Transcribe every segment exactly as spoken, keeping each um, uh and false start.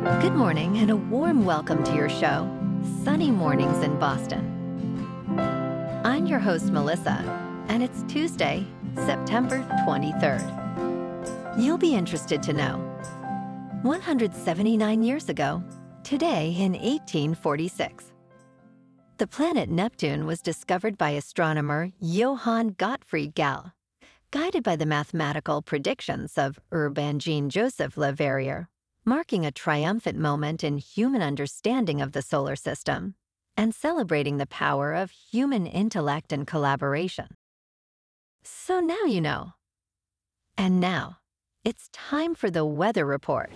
Good morning and a warm welcome to your show, Sunny Mornings in Boston. I'm your host, Melissa, and it's Tuesday, September twenty-third. You'll be interested to know, one hundred seventy-nine years ago, today in eighteen forty-six, the planet Neptune was discovered by astronomer Johann Gottfried Galle, guided by the mathematical predictions of Urbain Jean-Joseph Le Verrier, marking a triumphant moment in human understanding of the solar system and celebrating the power of human intellect and collaboration. So now you know. And now, it's time for the weather report.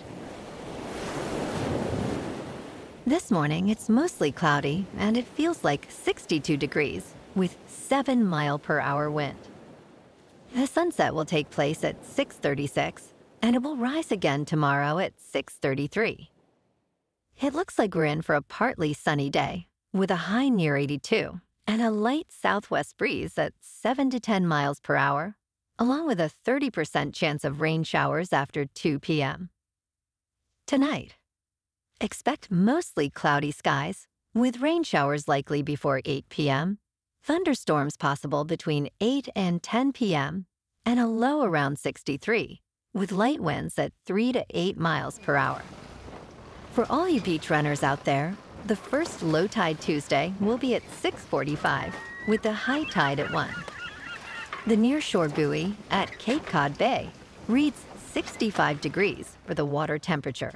This morning, it's mostly cloudy, and it feels like sixty-two degrees with seven mile per hour wind. The sunset will take place at six thirty-six, and it will rise again tomorrow at six thirty-three. It looks like we're in for a partly sunny day, with a high near eighty-two and a light southwest breeze at seven to ten miles per hour, along with a thirty percent chance of rain showers after two p m Tonight, expect mostly cloudy skies, with rain showers likely before eight p m, thunderstorms possible between eight and ten p m, and a low around sixty-three, with light winds at three to eight miles per hour. For all you beach runners out there, the first low tide Tuesday will be at six forty-five, with the high tide at one. The nearshore buoy at Cape Cod Bay reads sixty-five degrees for the water temperature.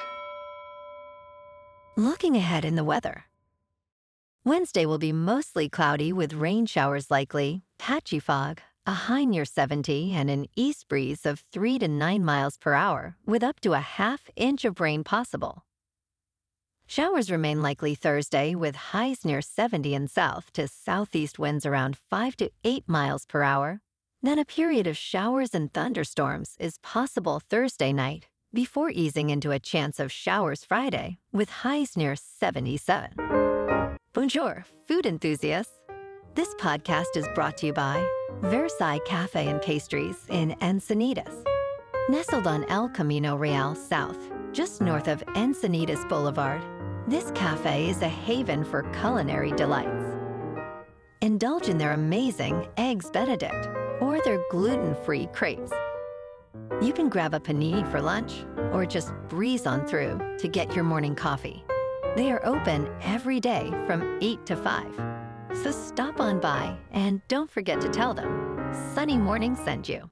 Looking ahead in the weather. Wednesday will be mostly cloudy with rain showers likely, patchy fog, a high near seventy, and an east breeze of three to nine miles per hour, with up to a half inch of rain possible. Showers remain likely Thursday, with highs near seventy in south to southeast winds around five to eight miles per hour. Then a period of showers and thunderstorms is possible Thursday night, before easing into a chance of showers Friday, with highs near seventy-seven. Bonjour, food enthusiasts. This podcast is brought to you by Versailles Cafe and Pastries in Encinitas. Nestled on El Camino Real South, just north of Encinitas Boulevard, this cafe is a haven for culinary delights. Indulge in their amazing Eggs Benedict or their gluten-free crepes. You can grab a panini for lunch or just breeze on through to get your morning coffee. They are open every day from eight to five. So stop on by and don't forget to tell them Sunny Morning sent you.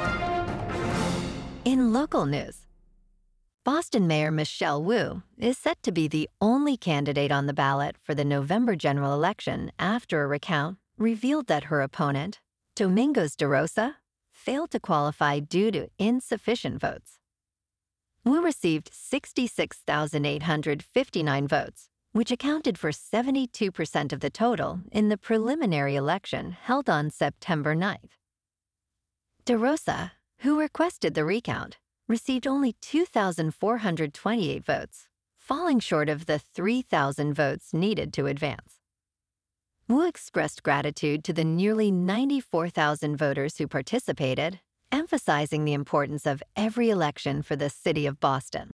In local news, Boston Mayor Michelle Wu is set to be the only candidate on the ballot for the November general election after a recount revealed that her opponent, Domingos de Rosa, failed to qualify due to insufficient votes. Wu received sixty-six thousand eight hundred fifty-nine votes, which accounted for seventy-two percent of the total in the preliminary election held on September ninth. De Rosa, who requested the recount, received only two thousand four hundred twenty-eight votes, falling short of the three thousand votes needed to advance. Wu expressed gratitude to the nearly ninety-four thousand voters who participated, emphasizing the importance of every election for the city of Boston.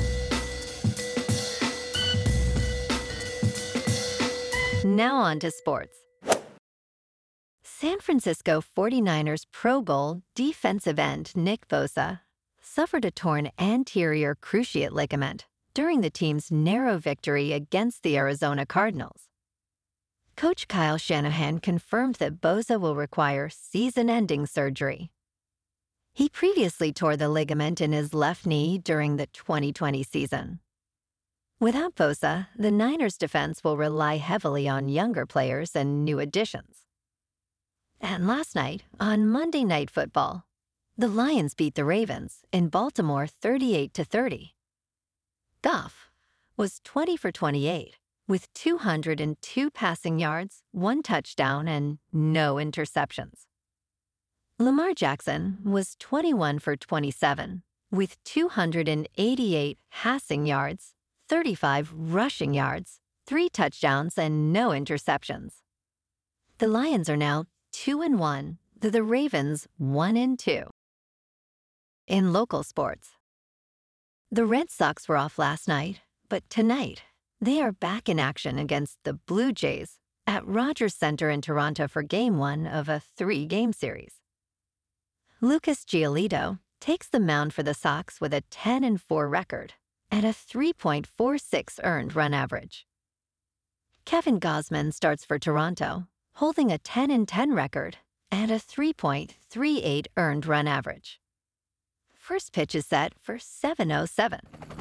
Now on to sports. San Francisco forty-niners Pro Bowl defensive end Nick Bosa suffered a torn anterior cruciate ligament during the team's narrow victory against the Arizona Cardinals. Coach Kyle Shanahan confirmed that Bosa will require season-ending surgery. He previously tore the ligament in his left knee during the twenty twenty season. Without Bosa, the Niners' defense will rely heavily on younger players and new additions. And last night, on Monday Night Football, the Lions beat the Ravens in Baltimore thirty-eight to thirty. Goff was twenty for twenty-eight, with two hundred two passing yards, one touchdown, and no interceptions. Lamar Jackson was twenty-one for twenty-seven, with two hundred eighty-eight passing yards, thirty-five rushing yards, three touchdowns, and no interceptions. The Lions are now two and one, the Ravens one and two. In local sports, The Red Sox were off last night, but tonight, they are back in action against the Blue Jays at Rogers Centre in Toronto for Game one of a three-game series. Lucas Giolito takes the mound for the Sox with a ten and four record and a three point four six earned run average. Kevin Gausman starts for Toronto, holding a ten and ten record and a three point three eight earned run average. First pitch is set for seven oh seven.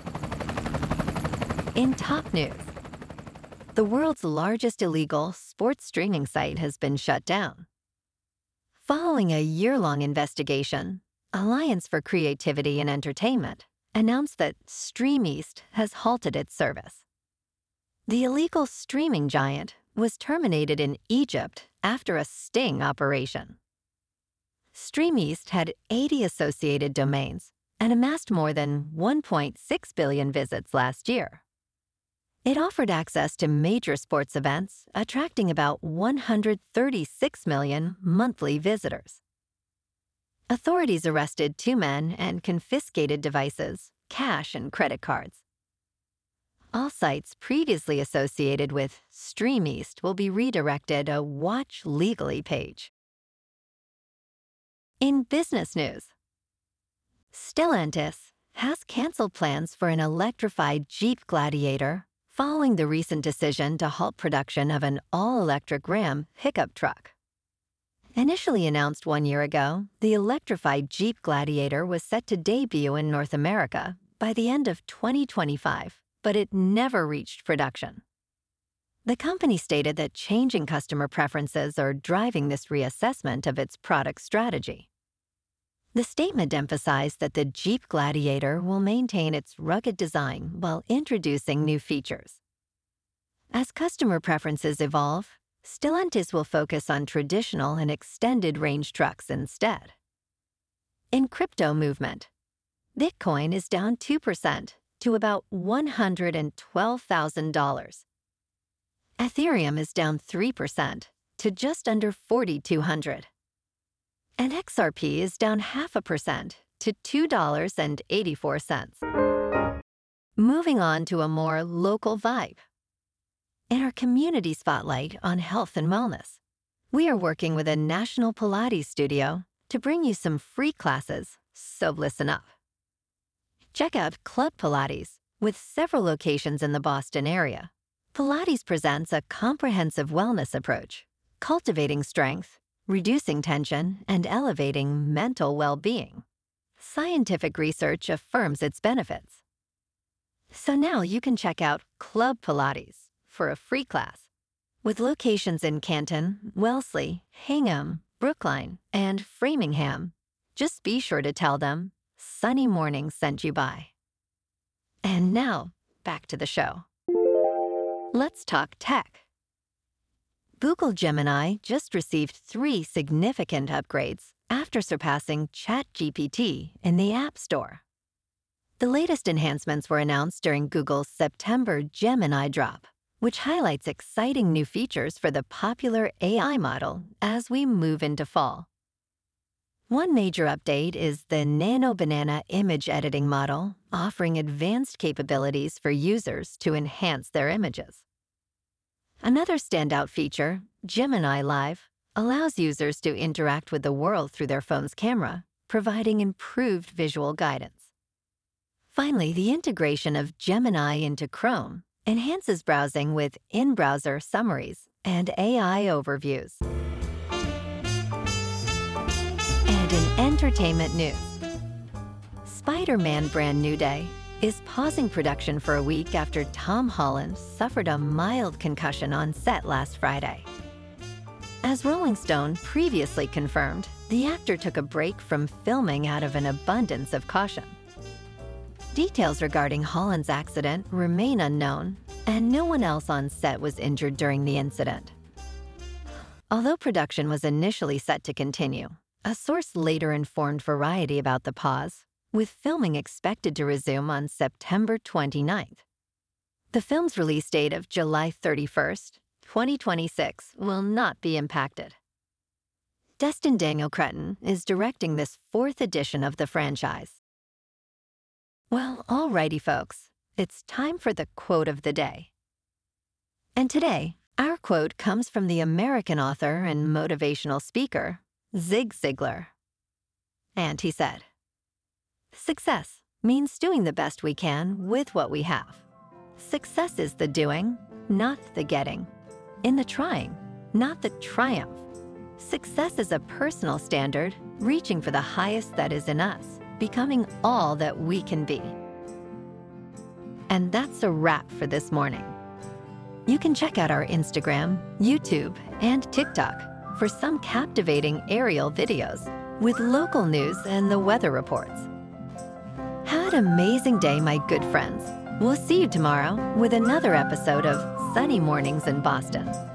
In top news, the world's largest illegal sports streaming site has been shut down. Following a year-long investigation, Alliance for Creativity and Entertainment announced that StreamEast has halted its service. The illegal streaming giant was terminated in Egypt after a sting operation. StreamEast had eighty associated domains and amassed more than one point six billion visits last year. It offered access to major sports events, attracting about one hundred thirty-six million monthly visitors. Authorities arrested two men and confiscated devices, cash, and credit cards. All sites previously associated with StreamEast will be redirected a Watch Legally page. In business news, Stellantis has canceled plans for an electrified Jeep Gladiator following the recent decision to halt production of an all-electric Ram pickup truck. Initially announced one year ago, the electrified Jeep Gladiator was set to debut in North America by the end of twenty twenty-five, but it never reached production. The company stated that changing customer preferences are driving this reassessment of its product strategy. The statement emphasized that the Jeep Gladiator will maintain its rugged design while introducing new features. As customer preferences evolve, Stellantis will focus on traditional and extended-range trucks instead. In crypto movement, Bitcoin is down two percent to about one hundred twelve thousand dollars. Ethereum is down three percent to just under four thousand two hundred dollars. And X R P is down half a percent to two dollars and eighty-four cents. Moving on to a more local vibe. In our community spotlight on health and wellness, we are working with a national Pilates studio to bring you some free classes, so listen up. Check out Club Pilates. With several locations in the Boston area, Pilates presents a comprehensive wellness approach, cultivating strength, reducing tension, and elevating mental well-being. Scientific research affirms its benefits. So now you can check out Club Pilates for a free class. With locations in Canton, Wellesley, Hingham, Brookline, and Framingham, just be sure to tell them Sunny Morning sent you by. And now, back to the show. Let's talk tech. Google Gemini just received three significant upgrades after surpassing ChatGPT in the App Store. The latest enhancements were announced during Google's September Gemini drop, which highlights exciting new features for the popular A I model as we move into fall. One major update is the Nano Banana image editing model, offering advanced capabilities for users to enhance their images. Another standout feature, Gemini Live, allows users to interact with the world through their phone's camera, providing improved visual guidance. Finally, the integration of Gemini into Chrome enhances browsing with in-browser summaries and A I overviews. And in entertainment news, Spider-Man Brand New Day is pausing production for a week after Tom Holland suffered a mild concussion on set last Friday. As Rolling Stone previously confirmed, the actor took a break from filming out of an abundance of caution. Details regarding Holland's accident remain unknown, and no one else on set was injured during the incident. Although production was initially set to continue, a source later informed Variety about the pause, with filming expected to resume on September twenty-ninth. The film's release date of July thirty-first, twenty twenty-six will not be impacted. Destin Daniel Cretton is directing this fourth edition of the franchise. Well, alrighty, folks. It's time for the quote of the day. And today, our quote comes from the American author and motivational speaker, Zig Ziglar. And he said, "Success means doing the best we can with what we have. Success is the doing, not the getting. In the trying, not the triumph. Success is a personal standard, reaching for the highest that is in us, becoming all that we can be." And that's a wrap for this morning. You can check out our Instagram, YouTube, and TikTok for some captivating aerial videos with local news and the weather reports. Have an amazing day, my good friends. We'll see you tomorrow with another episode of Sunny Mornings in Boston.